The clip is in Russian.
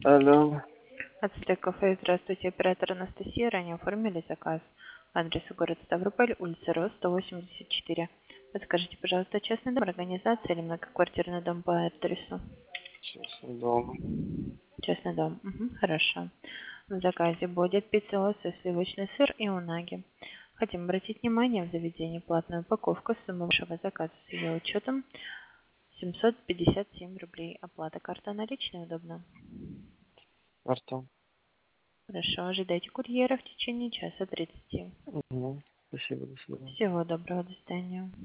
Алло. Ацтек кафе, здравствуйте, оператор Анастасия, ранее оформили заказ. Адрес город Ставрополь, улица Рос, 184. Подскажите, пожалуйста, частный дом, организация или многоквартирный дом по адресу? Сейчас дома. Частный дом. Мгм, хорошо. В заказе будет пицца, лосось, сливочный сыр и унаги. Хотим обратить внимание в заведении платную упаковку. Сумма вашего заказа с ее учетом 757 рублей. Оплата карта наличная удобно. Артем. Хорошо, ожидайте курьера в течение часа 30. Угу. Спасибо, до свидания. Всего доброго, до свидания.